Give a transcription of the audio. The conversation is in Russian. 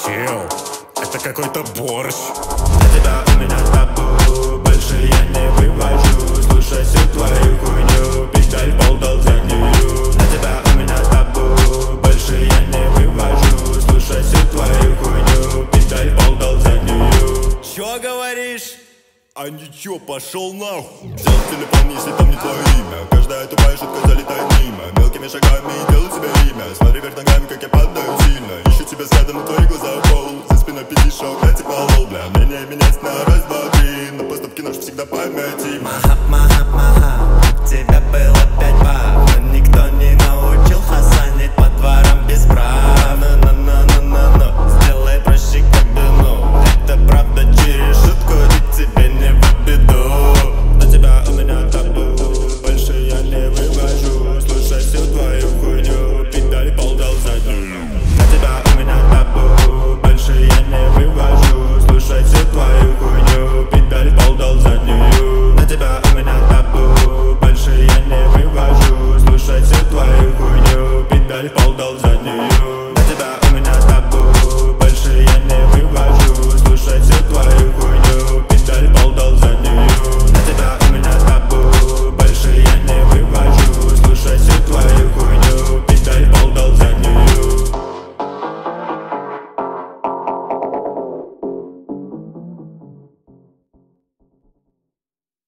Чел, это какой-то борщ. На тебя у меня табу, больше я не вывожу. Слушай всю твою хуйню, педаль пол дал за нее. На тебя у меня табу, больше я не вывожу. Слушай всю твою хуйню, педаль пол дал за нее. Чё говоришь? А ничего, пошел нахуй. Взял телефон, если там не твое имя. Каждая тупая шутка залетает мимо. Мелкими шагами делаю тебе имя. Смотри вверх ногами, как я падаю сильно. Ищу тебя взглядом, но твои глаза в пол. За спиной пятишок, я типа лол, бля. Мнение менять на раз, два, три. Но поступки наш всегда памяти. Махап, махап, махап. У тебя было 5 баб, но никто не